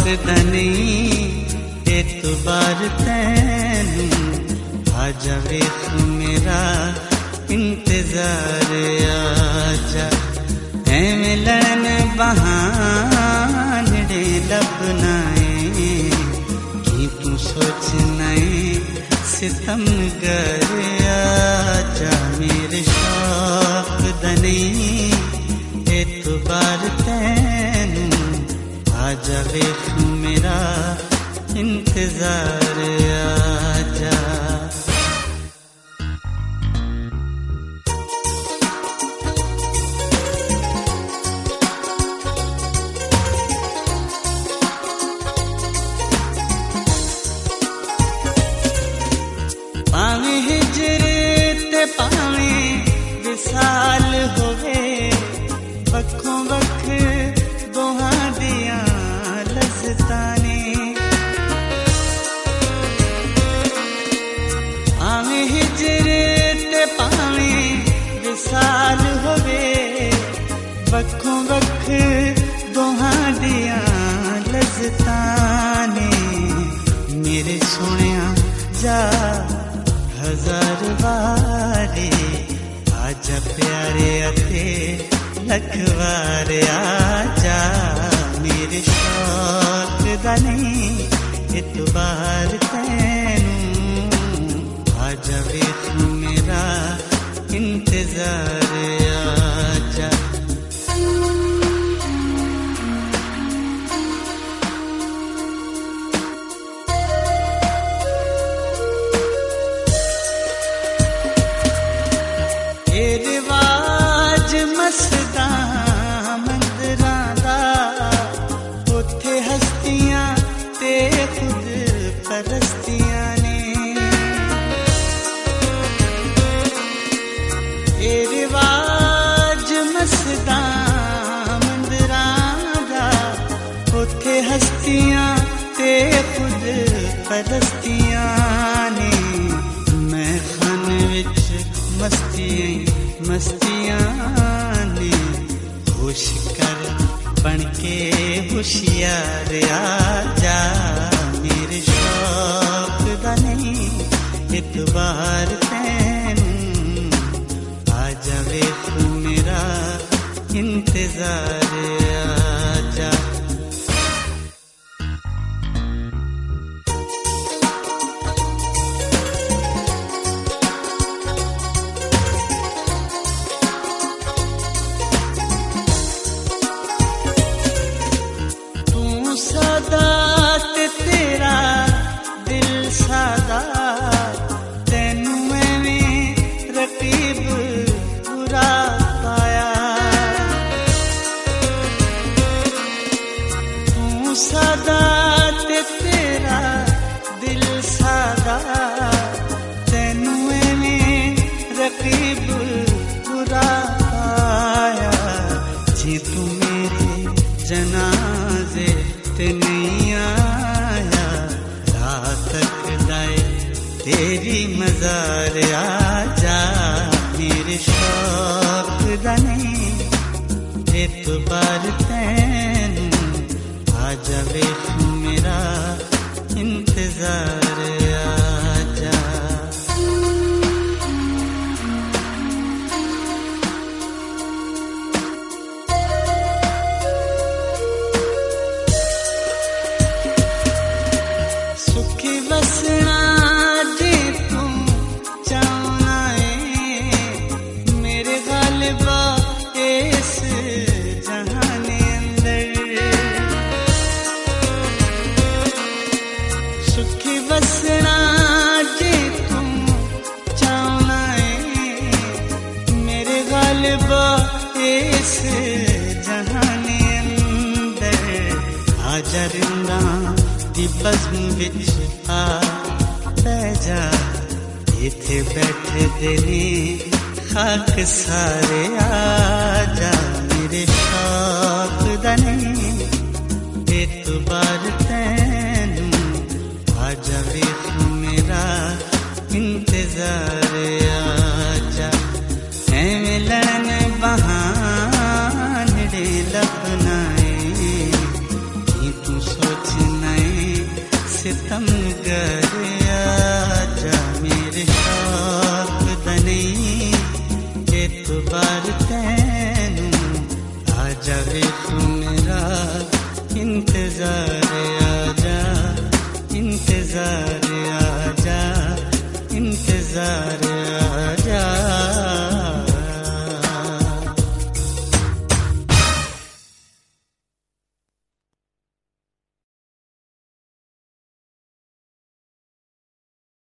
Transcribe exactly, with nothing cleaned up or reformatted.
दनी एतबार तैनू आजा वेख मेरा इंतजार आजा एवें लड़न बहाने लभना की तू सोचना सितम गर आजा मेरे शौक दनी एतबार तैनू आजा वेख मेरा इंतजार आजा। पावे हिजरे ते पावे विसाल होवे वक्खों वक्ख दोहां दियां लज़्ज़तां आवे हिजरे ते पावे विसाल होवे वक्खों वक्ख दोहां दियां लज़्ज़तां मेरे सोहणिया जा हजार वारे आजा प्यारे अते लख वार आजा मेरे शौक दा नहीं एतबार तैनू आजा वेख मेरा इंतजार आजा। ए रिवाज मस्तां मंदरां दा उत्थे हस्तियां ते खुद परस्तियां ने ए रिवाज मस्तां मंदरां दा उत्थे हस्तियां ते खुद परस्तियां ने मैं खान विच मस्तियां मस्तियां ने होश कर बन के होशियार आजा मेरे शौक दा नहीं एतबार तैनू आजा वेख मेरा इंतजार आजा। सादा ते तेरा दिल सादा तैनू एवें रकीब बुरा पाया तू सादा ते तेरा दिल सादा तैनू एवें रकीब बुरा पाया जी तू मेरे जनाजे नहीं आया रात तक दाए तेरी मजार आजा मेरे शौक दा नहीं एतबार तैनू आजा वेख मेरा इंतजार आजा। सुखी बसना जे तू चाहना है मेरे गालिबा इस जहाने अंदर सुखी बसना जे तू चाहना है मेरे गालिबा इस जहाने अंदर आजा रिंदा दी बज़्म विच आ पै जा इत्थे बैठे दे ने खाक सारे आजा मेरे शौक दा नहीं एतबार तैनू आजा वेख मेरा इंतजार आजा एवें लड़न बहाने लभना की तू सोच सितमगर